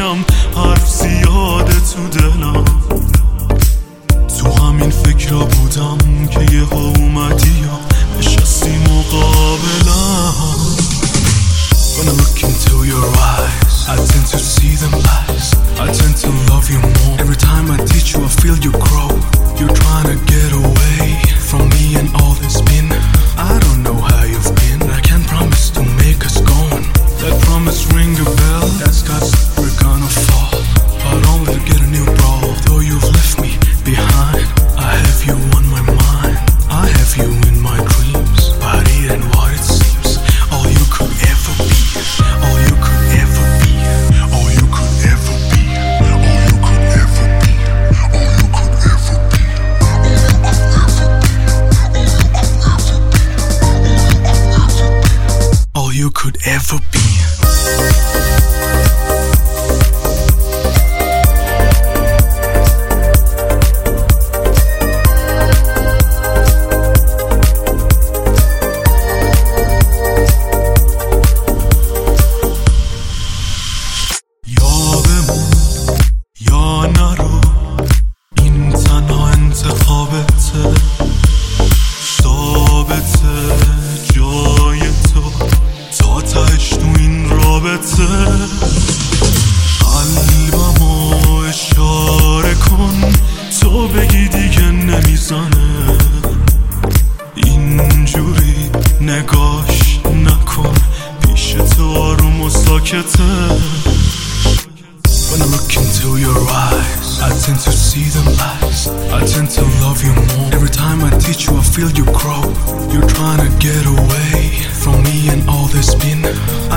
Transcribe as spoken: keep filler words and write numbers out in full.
باشم، حرف زیاده تو دلم. تو همین فکرها بودم که یه ها اومدی یا نشستی مقابلم. When I look into your eyes, I tend to see them lies. I tend to love you more. Every time I teach you, I feel you grow. You're trying to get away from me and all this been. I don't know how you've been. I can't promise to make us going. That promise ring a bell. That's got we're gonna fall, but only to get a new brawl. Though you've left me behind, I have you on my mind. I have you in my dreams, but it ain't what it seems. All you could ever be. All you could ever be. All you could ever be. All you could ever be. All you could ever be. All you could ever be. قلبمو اشاره کن، تو بگی دیگه نمیزنه. اینجوری نگاش نکن، پیش تو آروم و ساکته. When I look into your eyes, I tend to see them lies. I tend to love you more. Every time I teach you, I feel you grow. You're trying to get away from me and all this been.